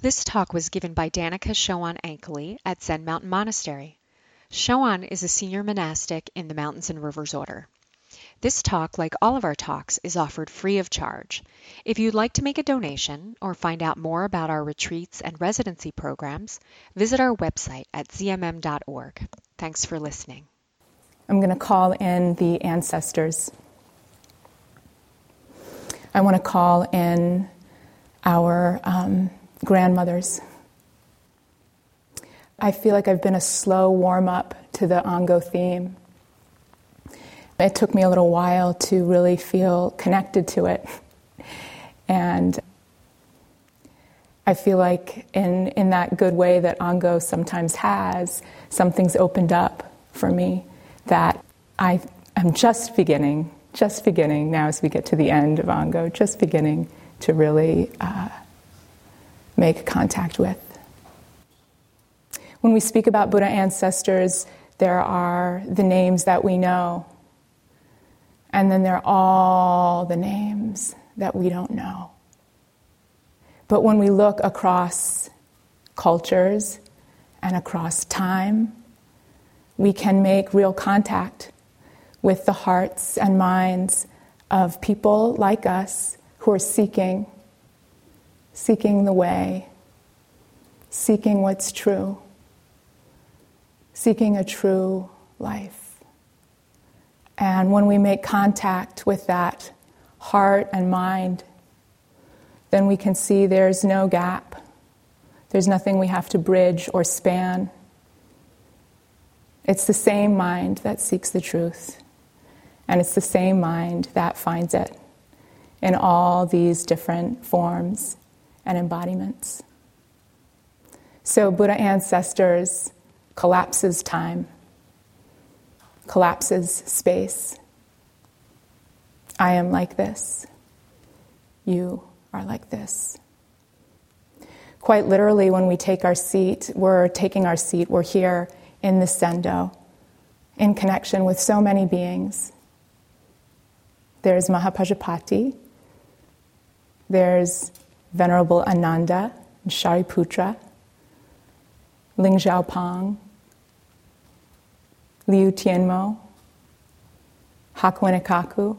This talk was given by Danica Chowan Ankeli at Zen Mountain Monastery. Chowan is a senior monastic in the Mountains and Rivers Order. This talk, like all of our talks, is offered free of charge. If you'd like to make a donation or find out more about our retreats and residency programs, visit our website at zmm.org. Thanks for listening. I'm going to call in the ancestors. I want to call in our grandmothers. I feel like I've been a slow warm-up to the Ango theme. It took me a little while to really feel connected to it. And I feel like in that good way that Ango sometimes has, something's opened up for me that I am just beginning now as we get to the end of Ango, just beginning to really make contact with. When we speak about Buddha ancestors, there are the names that we know, and then there are all the names that we don't know. But when we look across cultures and across time, we can make real contact with the hearts and minds of people like us who are seeking the way, seeking what's true, seeking a true life. And when we make contact with that heart and mind, then we can see there's no gap. There's nothing we have to bridge or span. It's the same mind that seeks the truth. And it's the same mind that finds it in all these different forms and embodiments. So Buddha ancestors collapses time, collapses space. I am like this. You are like this. Quite literally, when we take our seat, we're here in the Sendo, in connection with so many beings. There's Mahapajapati, there's Venerable Ananda, Shariputra, Ling Xiaopang, Liu Tianmo, Hakuin-Ikaku.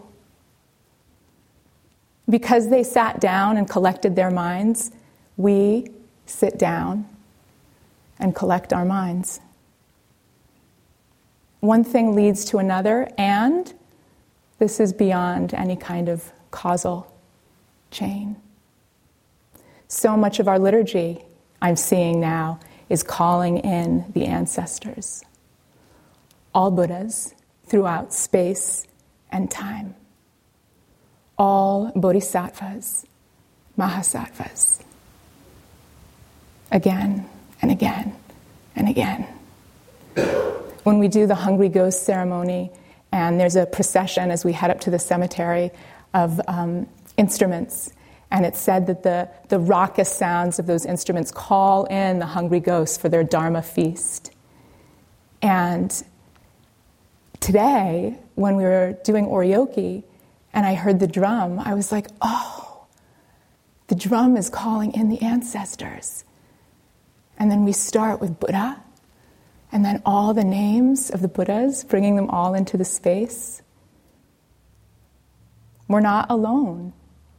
Because they sat down and collected their minds, we sit down and collect our minds. One thing leads to another, and this is beyond any kind of causal chain. So much of our liturgy, I'm seeing now, is calling in the ancestors. All Buddhas throughout space and time. All bodhisattvas, mahasattvas. Again and again and again. When we do the Hungry Ghost ceremony, and there's a procession as we head up to the cemetery of instruments, and it's said that the raucous sounds of those instruments call in the hungry ghosts for their Dharma feast. And today, when we were doing Oryoki, and I heard the drum, I was like, oh, the drum is calling in the ancestors. And then we start with Buddha, and then all the names of the Buddhas, bringing them all into the space. We're not alone.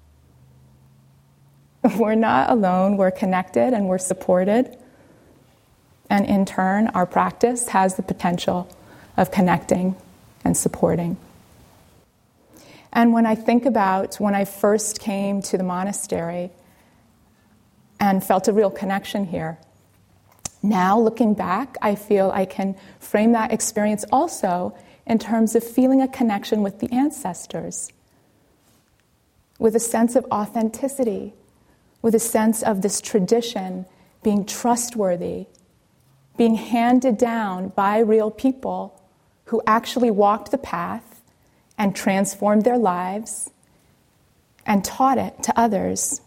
We're not alone. We're connected and we're supported. And in turn, our practice has the potential of connecting and supporting. And when I think about when I first came to the monastery and felt a real connection here, now looking back, I feel I can frame that experience also in terms of feeling a connection with the ancestors, with a sense of authenticity, with a sense of this tradition being trustworthy, being handed down by real people who actually walked the path and transformed their lives and taught it to others.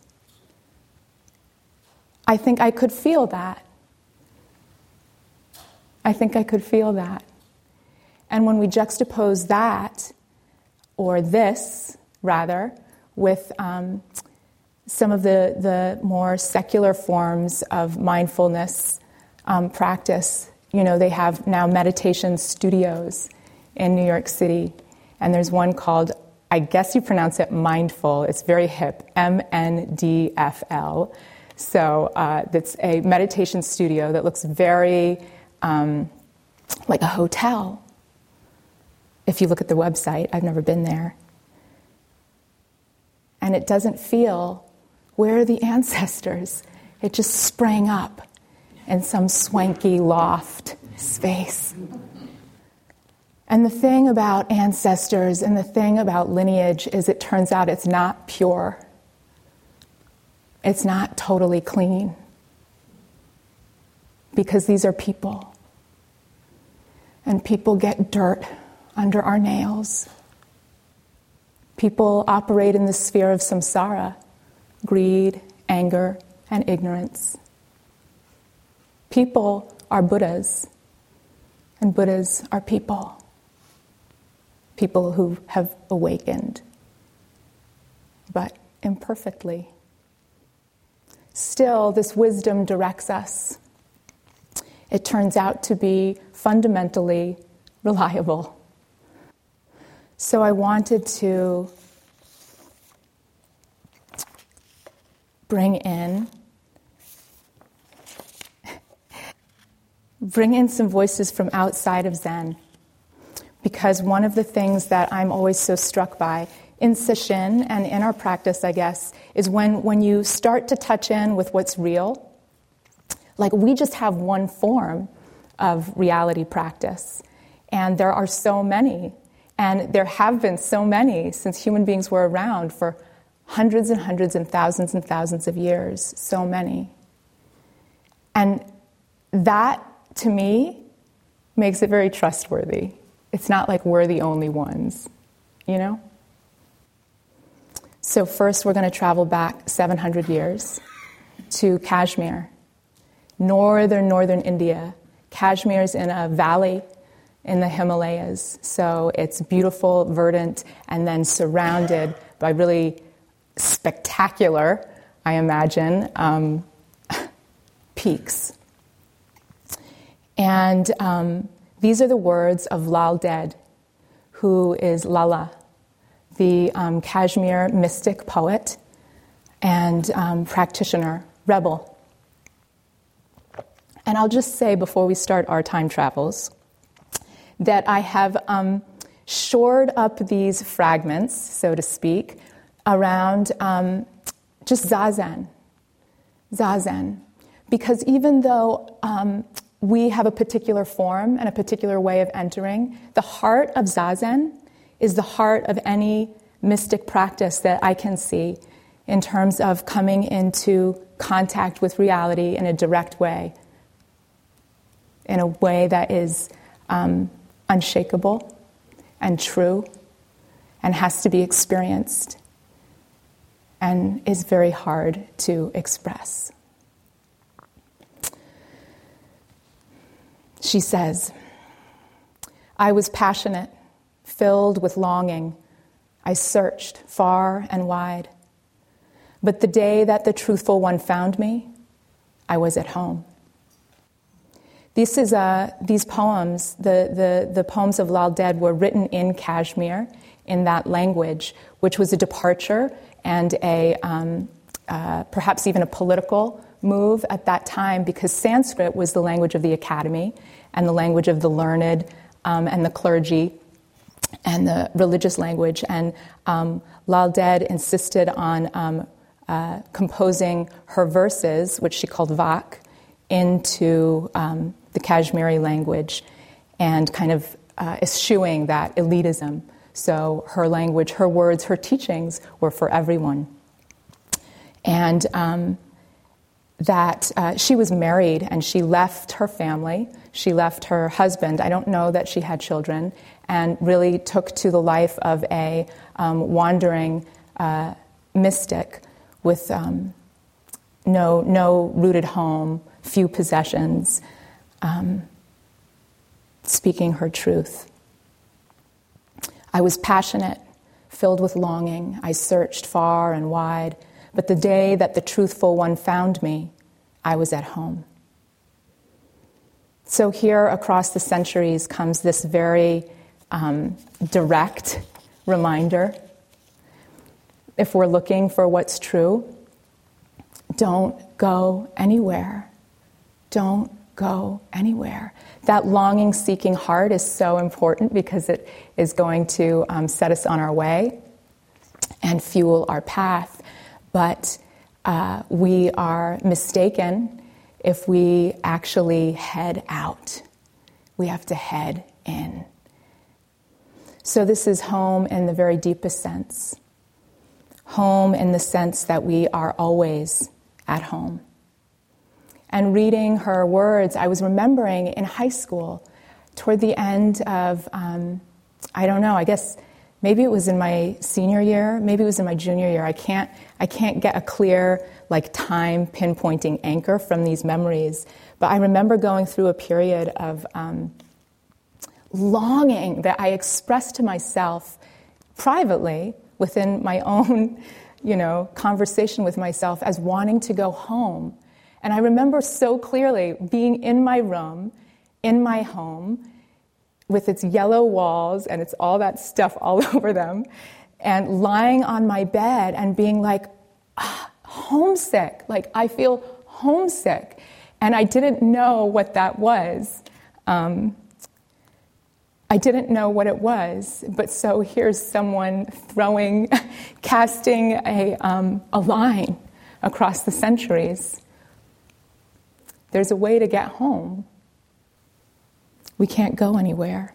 I think I could feel that. I think I could feel that. And when we juxtapose that, or this, rather, with some of the more secular forms of mindfulness practice, they have now meditation studios in New York City. And there's one called, I guess you pronounce it Mindful. It's very hip, MNDFL. So it's a meditation studio that looks very like a hotel. If you look at the website, I've never been there. And it doesn't feel, where are the ancestors? It just sprang up in some swanky loft space. And the thing about ancestors and the thing about lineage is it turns out it's not pure. It's not totally clean. Because these are people. And people get dirt under our nails. People operate in the sphere of samsara, greed, anger, and ignorance. People are Buddhas, and Buddhas are people. People who have awakened, but imperfectly. Still, this wisdom directs us. It turns out to be fundamentally reliable. So I wanted to bring in some voices from outside of Zen. Because one of the things that I'm always so struck by in Sesshin and in our practice, I guess, is when you start to touch in with what's real. Like, we just have one form of reality practice. And there are so many. And there have been so many since human beings were around for hundreds and hundreds and thousands of years. So many. And that, to me, makes it very trustworthy. It's not like we're the only ones, So first we're going to travel back 700 years to Kashmir, northern India. Kashmir is in a valley in the Himalayas, so it's beautiful, verdant, and then surrounded by really spectacular, I imagine, peaks. And these are the words of Lal Ded, who is Lala, the Kashmir mystic poet and practitioner, rebel. And I'll just say before we start our time travels that I have shored up these fragments, so to speak, around just Zazen. Because even though we have a particular form and a particular way of entering, the heart of Zazen is the heart of any mystic practice that I can see in terms of coming into contact with reality in a direct way, in a way that is unshakable and true and has to be experienced and is very hard to express. She says, I was passionate, filled with longing. I searched far and wide. But the day that the truthful one found me, I was at home. These poems, the poems of Lal Ded, were written in Kashmir, in that language, which was a departure and a perhaps even a political move at that time, because Sanskrit was the language of the academy and the language of the learned and the clergy and the religious language. And Lal Ded insisted on composing her verses, which she called Vak, into the Kashmiri language and kind of eschewing that elitism. So her language, her words, her teachings were for everyone. And that she was married and she left her family, she left her husband, I don't know that she had children, and really took to the life of a wandering mystic with no rooted home, few possessions, speaking her truth. I was passionate, filled with longing. I searched far and wide, but the day that the truthful one found me, I was at home. So here across the centuries comes this very direct reminder. If we're looking for what's true, don't go anywhere. Don't go anywhere. That longing, seeking heart is so important because it is going to set us on our way and fuel our path. But we are mistaken if we actually head out. We have to head in. So this is home in the very deepest sense. Home in the sense that we are always at home. And reading her words, I was remembering in high school, toward the end of, I don't know, I guess maybe it was in my senior year, maybe it was in my junior year. I can't get a clear time pinpointing anchor from these memories. But I remember going through a period of longing that I expressed to myself privately within my own, conversation with myself as wanting to go home. And I remember so clearly being in my room, in my home, with its yellow walls and it's all that stuff all over them, and lying on my bed and being homesick. I feel homesick. And I didn't know what that was. I didn't know what it was, but so here's someone casting a line across the centuries. There's a way to get home. We can't go anywhere.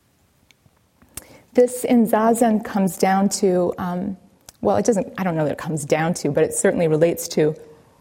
This in Zazen comes down to, it doesn't, I don't know that it comes down to, but it certainly relates to,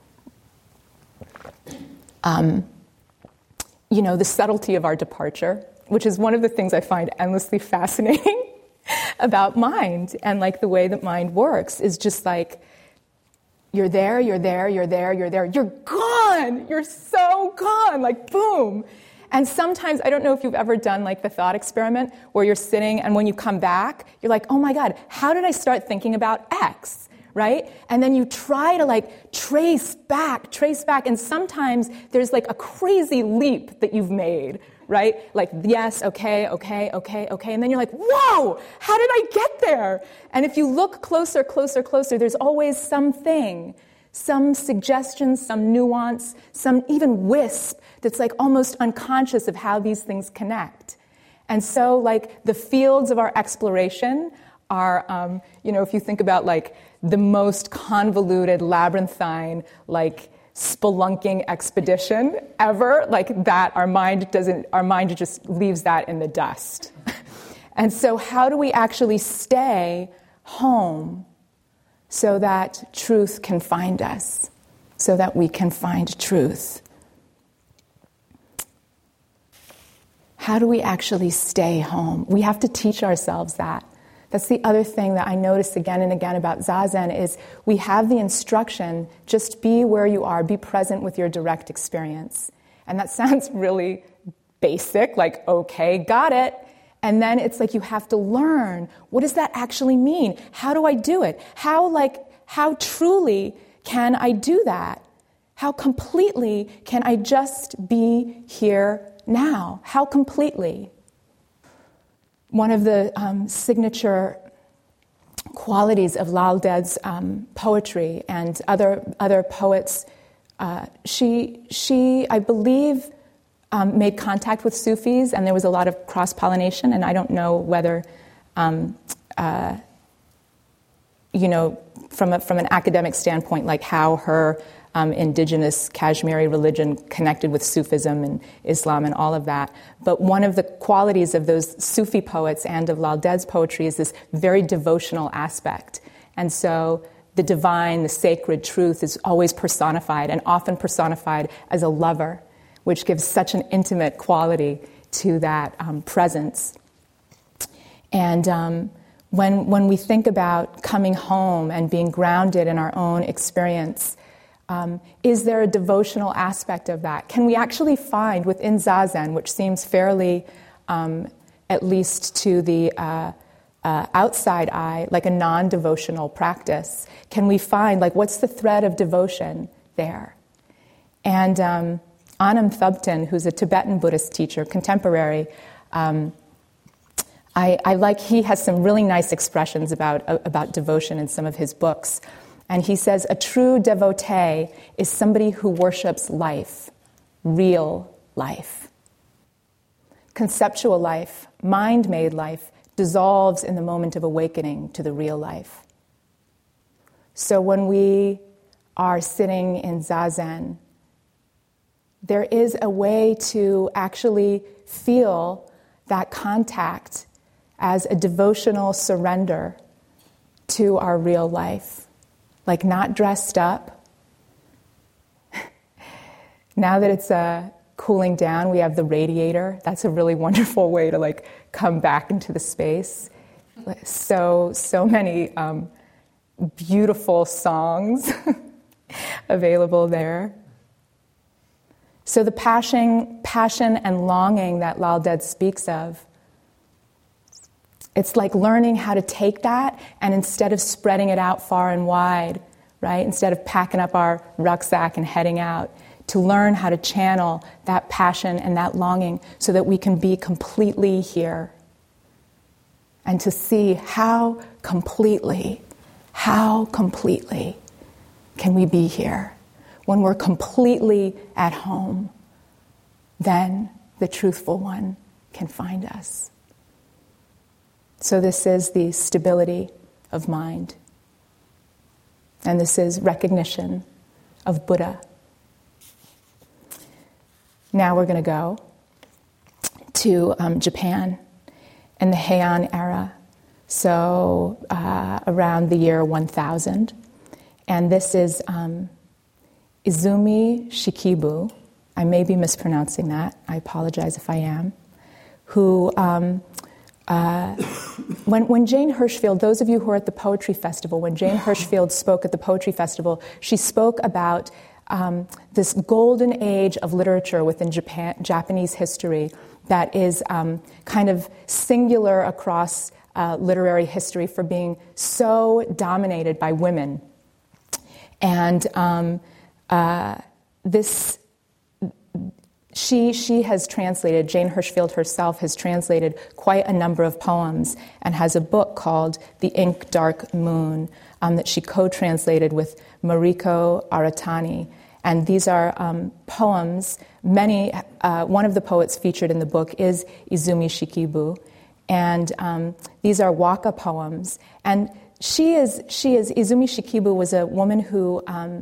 the subtlety of our departure, which is one of the things I find endlessly fascinating about mind and the way that mind works is just you're there, you're there, you're there, you're there, you're gone, you're so gone, boom. And sometimes, I don't know if you've ever done the thought experiment where you're sitting and when you come back, you're like, oh my God, how did I start thinking about X, right? And then you try to trace back, and sometimes there's a crazy leap that you've made, right? Yes, okay, and then you're whoa, how did I get there? And if you look closer, there's always something, some suggestion, some nuance, some even wisp that's almost unconscious of how these things connect. And so the fields of our exploration are, if you think about the most convoluted, labyrinthine, spelunking expedition ever, that, our mind just leaves that in the dust. And so how do we actually stay home so that truth can find us, so that we can find truth? How do we actually stay home? We have to teach ourselves that. That's the other thing that I notice again and again about Zazen is we have the instruction, just be where you are, be present with your direct experience. And that sounds really basic, okay, got it. And then it's you have to learn, what does that actually mean? How do I do it? How truly can I do that? How completely can I just be here now? How completely? One of the signature qualities of Lal Ded's poetry and other poets, she I believe, made contact with Sufis, and there was a lot of cross-pollination, and I don't know whether, from an academic standpoint, how her indigenous Kashmiri religion connected with Sufism and Islam and all of that. But one of the qualities of those Sufi poets and of Lal Ded's poetry is this very devotional aspect. And so the divine, the sacred truth is always personified, and often personified as a lover, which gives such an intimate quality to that presence. And when we think about coming home and being grounded in our own experience, is there a devotional aspect of that? Can we actually find within Zazen, which seems fairly, at least to the outside eye, like a non-devotional practice? Can we find, like, what's the thread of devotion there? And Anam Thubten, who's a Tibetan Buddhist teacher, contemporary, I like, he has some really nice expressions about devotion in some of his books. And he says, a true devotee is somebody who worships life, real life. Conceptual life, mind-made life, dissolves in the moment of awakening to the real life. So when we are sitting in Zazen, there is a way to actually feel that contact as a devotional surrender to our real life. Like, not dressed up. Now that it's cooling down, we have the radiator. That's a really wonderful way to, like, come back into the space. So many beautiful songs available there. So the passion and longing that Lal Ded speaks of, it's like learning how to take that, and instead of spreading it out far and wide, right? Instead of packing up our rucksack and heading out, to learn how to channel that passion and that longing so that we can be completely here. And to see how completely can we be here. When we're completely at home, then the truthful one can find us. So this is the stability of mind. And this is recognition of Buddha. Now we're going to go to Japan in the Heian era, so around the year 1000. And this is Izumi Shikibu. I may be mispronouncing that. I apologize if I am. Who, when Jane Hirshfield, those of you who are at the Poetry Festival, when Jane Hirshfield spoke at the Poetry Festival, she spoke about this golden age of literature within Japanese history that is kind of singular across literary history for being so dominated by women. And she has translated, Jane Hirshfield herself has translated quite a number of poems and has a book called The Ink Dark Moon that she co-translated with Mariko Aratani. And these are poems, one of the poets featured in the book is Izumi Shikibu. And these are waka poems. And Izumi Shikibu was a woman who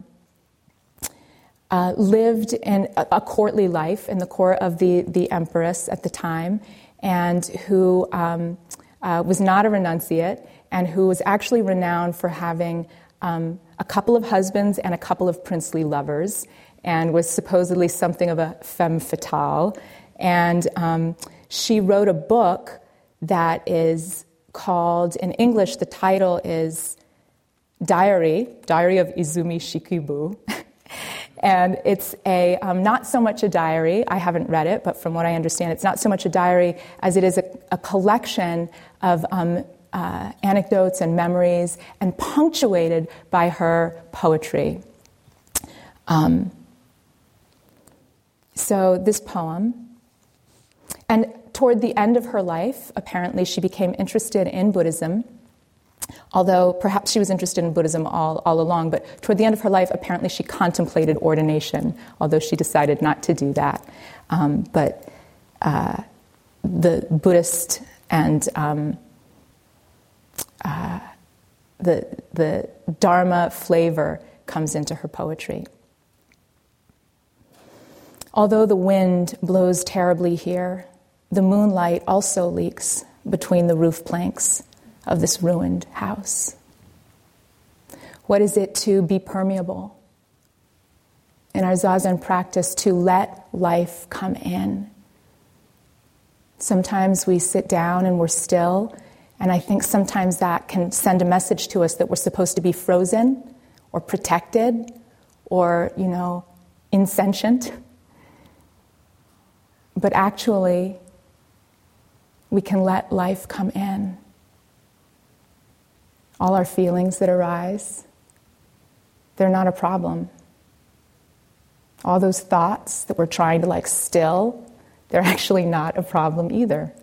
lived in a courtly life in the court of the empress at the time, and who was not a renunciate, and who was actually renowned for having a couple of husbands and a couple of princely lovers, and was supposedly something of a femme fatale. And she wrote a book that is called, in English, the title is Diary of Izumi Shikibu. And it's not so much a diary, I haven't read it, but from what I understand, it's not so much a diary as it is a collection of anecdotes and memories, and punctuated by her poetry. So this poem, and toward the end of her life, apparently she became interested in Buddhism, although perhaps she was interested in Buddhism all along, but toward the end of her life, apparently she contemplated ordination, although she decided not to do that. But the Buddhist and the Dharma flavor comes into her poetry. Although the wind blows terribly here, the moonlight also leaks between the roof planks of this ruined house. What is it to be permeable? In our Zazen practice, to let life come in. Sometimes we sit down and we're still, and I think sometimes that can send a message to us that we're supposed to be frozen or protected or, insentient. But actually, we can let life come in. all our feelings that arise, they're not a problem. All those thoughts that we're trying to still, they're actually not a problem either.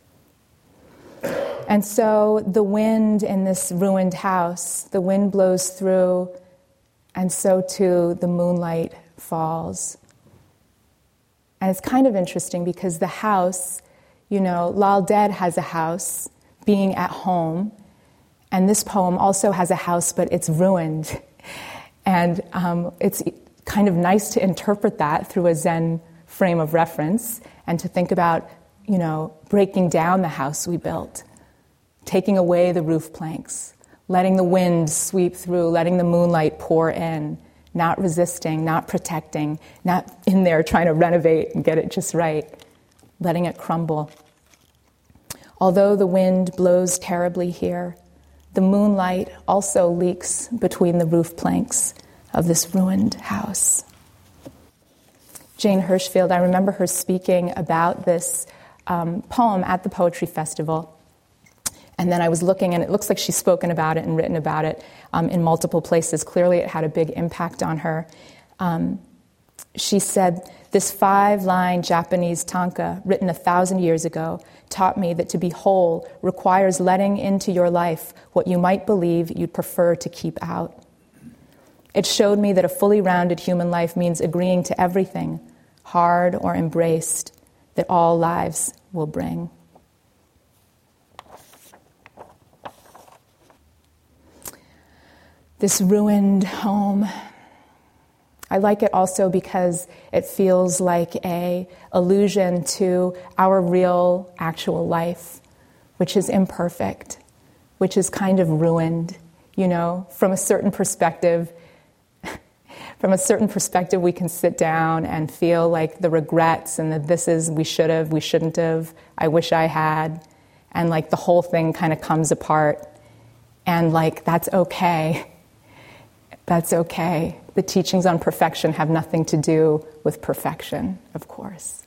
And so the wind in this ruined house, the wind blows through, and so too the moonlight falls. And it's kind of interesting because the house, Lal Ded has a house, being at home, and this poem also has a house, but it's ruined. And it's kind of nice to interpret that through a Zen frame of reference and to think about, breaking down the house we built, taking away the roof planks, letting the wind sweep through, letting the moonlight pour in, not resisting, not protecting, not in there trying to renovate and get it just right, letting it crumble. Although the wind blows terribly here, the moonlight also leaks between the roof planks of this ruined house. Jane Hirschfield, I remember her speaking about this poem at the Poetry Festival. And then I was looking, and it looks like she's spoken about it and written about it in multiple places. Clearly it had a big impact on her. She said, "This 5-line Japanese tanka, written 1,000 years ago, taught me that to be whole requires letting into your life what you might believe you'd prefer to keep out. It showed me that a fully rounded human life means agreeing to everything, hard or embraced, that all lives will bring." This ruined home, I like it also because it feels like an allusion to our real, actual life, which is imperfect, which is kind of ruined, from a certain perspective. From a certain perspective, we can sit down and feel like the regrets and the we should have, we shouldn't have, I wish I had, and the whole thing kind of comes apart. And that's okay. That's okay. The teachings on perfection have nothing to do with perfection, of course.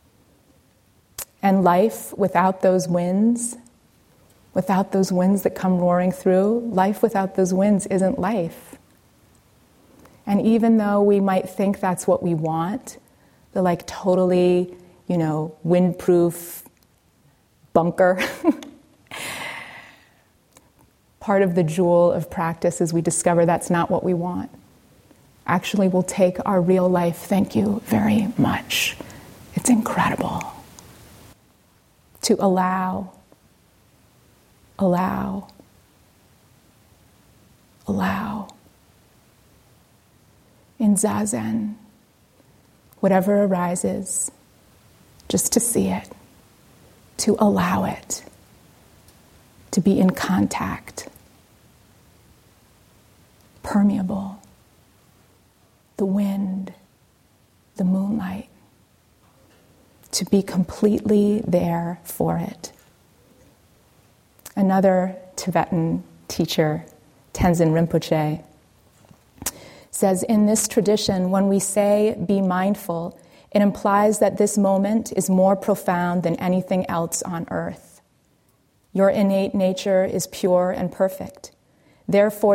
And life without those winds that come roaring through, life without those winds isn't life. And even though we might think that's what we want, the totally, windproof bunker, part of the jewel of practice is we discover that's not what we want. Actually, we'll take our real life, thank you very much. It's incredible. To allow. In Zazen, whatever arises, just to see it, to allow it, to be in contact, permeable, the wind, the moonlight, to be completely there for it. Another Tibetan teacher, Tenzin Rinpoche, says, in this tradition, when we say be mindful, it implies that this moment is more profound than anything else on earth. Your innate nature is pure and perfect. Therefore,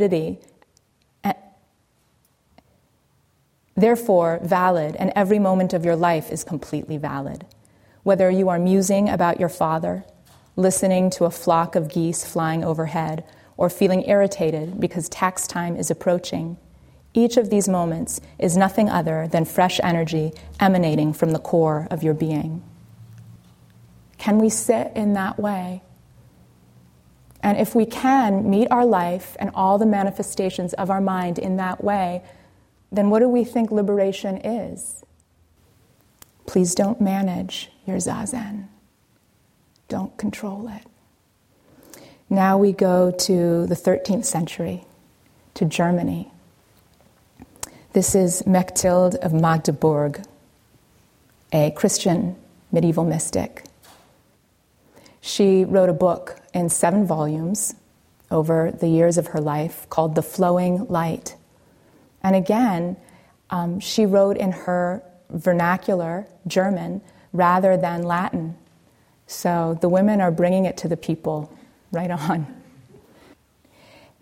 valid, and every moment of your life is completely valid. Whether you are musing about your father, listening to a flock of geese flying overhead, or feeling irritated because tax time is approaching, each of these moments is nothing other than fresh energy emanating from the core of your being. Can we sit in that way? And if we can meet our life and all the manifestations of our mind in that way, then what do we think liberation is? Please don't manage your Zazen. Don't control it. Now we go to the 13th century, to Germany. This is Mechtild of Magdeburg, a Christian medieval mystic. She wrote a book in 7 volumes over the years of her life called The Flowing Light. And again, she wrote in her vernacular German rather than Latin. So the women are bringing it to the people right on.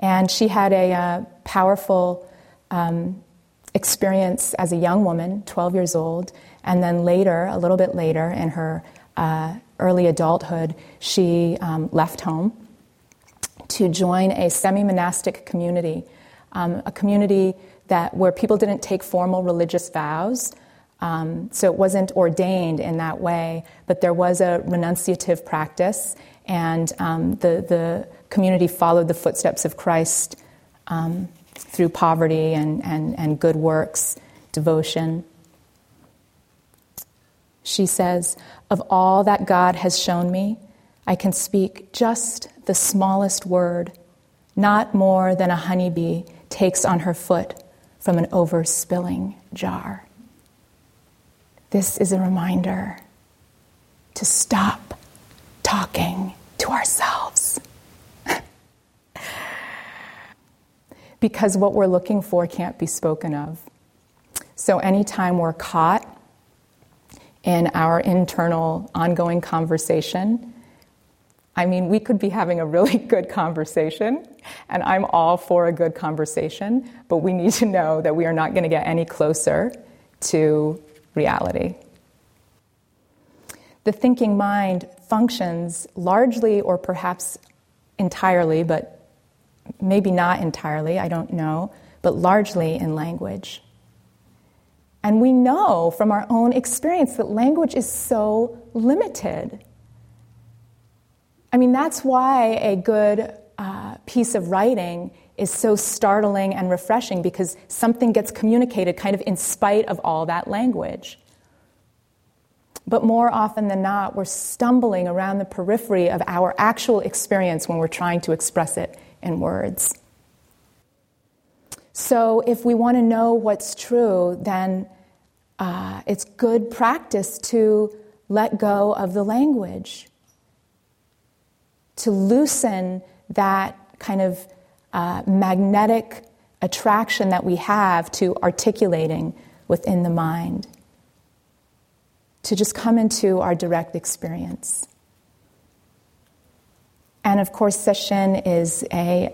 And she had a powerful experience as a young woman, 12 years old, and then later, a little bit later, in her early adulthood, she left home to join a semi-monastic community, a community where people didn't take formal religious vows, so it wasn't ordained in that way, but there was a renunciative practice, and the community followed the footsteps of Christ through poverty and good works, devotion. She says, "Of all that God has shown me, I can speak just the smallest word, not more than a honeybee takes on her foot from an overspilling jar." This is a reminder to stop talking to ourselves. Because what we're looking for can't be spoken of. So anytime we're caught in our internal ongoing conversation, I mean, we could be having a really good conversation, and I'm all for a good conversation, but we need to know that we are not going to get any closer to reality. The thinking mind functions largely, or perhaps entirely, but maybe not entirely, I don't know, but largely in language. And we know from our own experience that language is so limited. I mean, that's why a good piece of writing is so startling and refreshing, because something gets communicated kind of in spite of all that language. But more often than not, we're stumbling around the periphery of our actual experience when we're trying to express it in words. So if we want to know what's true, then it's good practice to let go of the language, to loosen that kind of magnetic attraction that we have to articulating within the mind, to just come into our direct experience. And of course, sesshin is a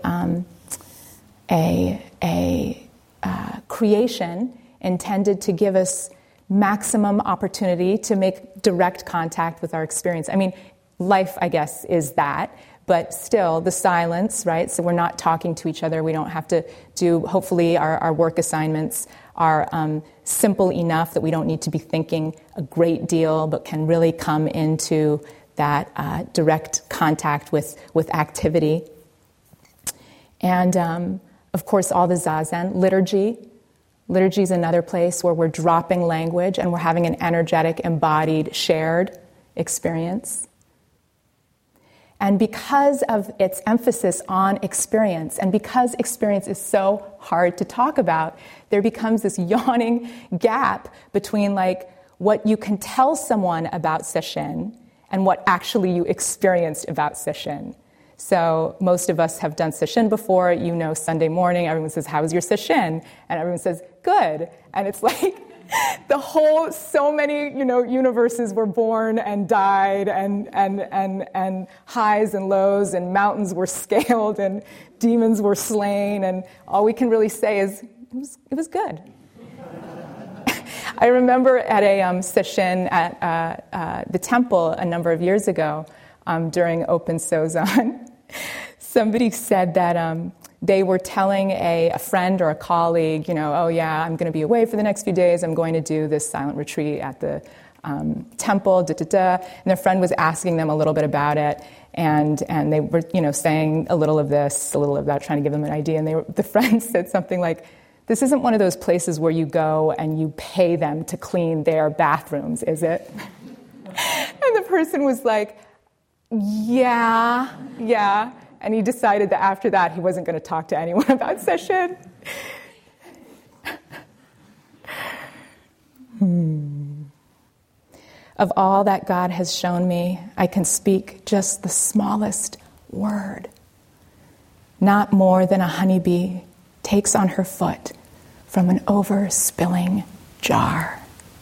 creation intended to give us maximum opportunity to make direct contact with our experience. I mean, life, I guess, is that, but still the silence, right? So we're not talking to each other. We don't have to do, hopefully our work assignments are simple enough that we don't need to be thinking a great deal, but can really come into that direct contact with activity. And of course, all the zazen. Liturgy is another place where we're dropping language and we're having an energetic, embodied, shared experience. And because of its emphasis on experience, and because experience is so hard to talk about, there becomes this yawning gap between like what you can tell someone about sesshin and what actually you experienced about sesshin. So most of us have done sesshin before. You know, Sunday morning, everyone says, "How was your sesshin?" And everyone says, "Good." And it's like so many, universes were born and died, and highs and lows, and mountains were scaled, and demons were slain, and all we can really say is, it was good. I remember at a sesshin at the temple a number of years ago, during Open Sozan, somebody said that they were telling a friend or a colleague, "Oh yeah, I'm going to be away for the next few days. I'm going to do this silent retreat at the temple, And their friend was asking them a little bit about it, and they were, saying a little of this, a little of that, trying to give them an idea. And the friend said something like, "This isn't one of those places where you go and you pay them to clean their bathrooms, is it?" And the person was like, Yeah. And he decided that after that, he wasn't going to talk to anyone about sesshin. Of all that God has shown me, I can speak just the smallest word. Not more than a honeybee takes on her foot from an overspilling jar.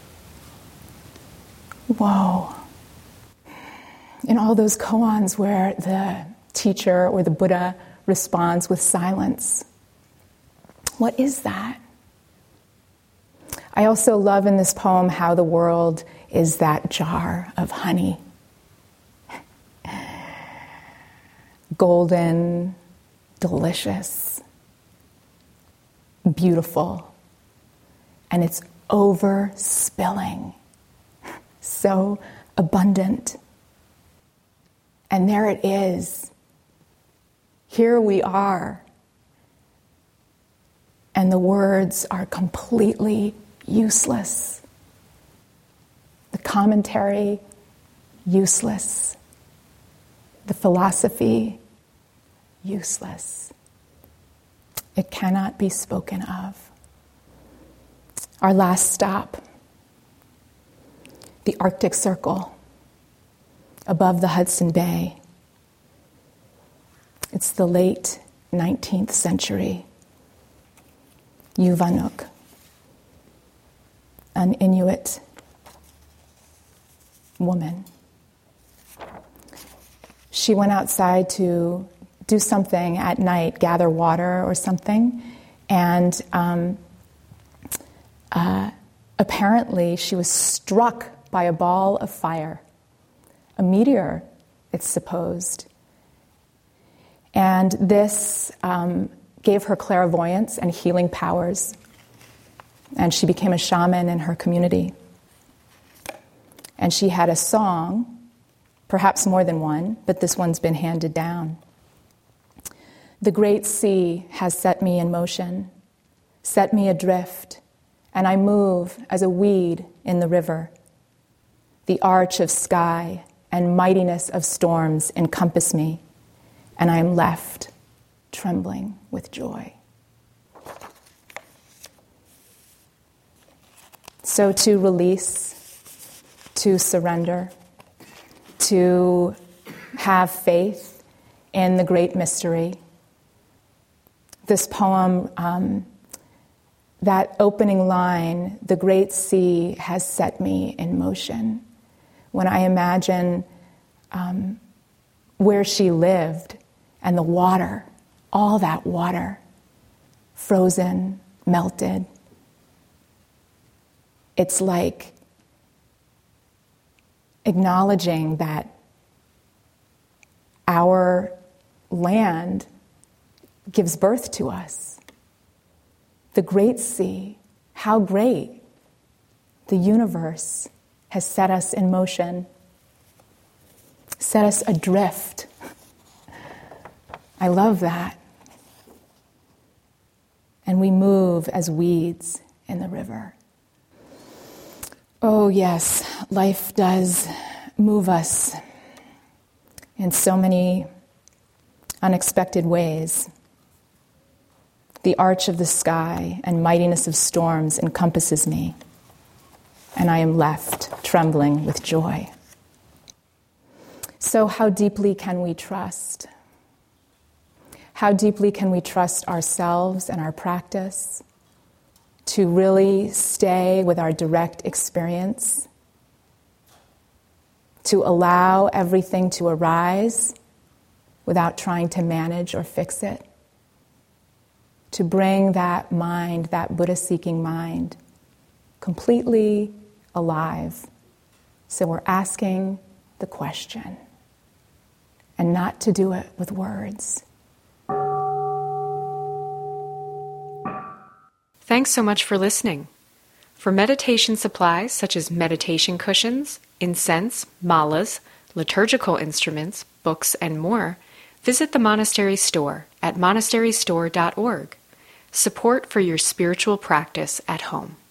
Whoa. In all those koans where the teacher or the Buddha responds with silence. What is that? I also love in this poem how the world is that jar of honey. Golden, delicious, beautiful, and it's overspilling. So abundant. And there it is. Here we are. And the words are completely useless. The commentary, useless. The philosophy, useless. It cannot be spoken of. Our last stop, the Arctic Circle, above the Hudson Bay. It's the late 19th century. Yuvanuk, an Inuit woman. She went outside to do something at night, gather water or something, and apparently she was struck by a ball of fire, a meteor, it's supposed. And this gave her clairvoyance and healing powers, and she became a shaman in her community. And she had a song, perhaps more than one, but this one's been handed down. The great sea has set me in motion, set me adrift, and I move as a weed in the river. The arch of sky and mightiness of storms encompass me, and I am left trembling with joy. So to release, to surrender, to have faith in the great mystery. This poem, that opening line, the great sea has set me in motion. When I imagine where she lived and the water, all that water, frozen, melted, it's like acknowledging that our land gives birth to us. The great sea, how great. The universe has set us in motion, set us adrift. I love that. And we move as weeds in the river. Oh yes, life does move us in so many unexpected ways. The arch of the sky and mightiness of storms encompasses me, and I am left trembling with joy. So how deeply can we trust? How deeply can we trust ourselves and our practice to really stay with our direct experience, to allow everything to arise without trying to manage or fix it, to bring that mind, that Buddha-seeking mind, completely alive. So we're asking the question, and not to do it with words. Thanks so much for listening. For meditation supplies such as meditation cushions, incense, malas, liturgical instruments, books, and more, visit the monastery store at monasterystore.org. Support for your spiritual practice at home.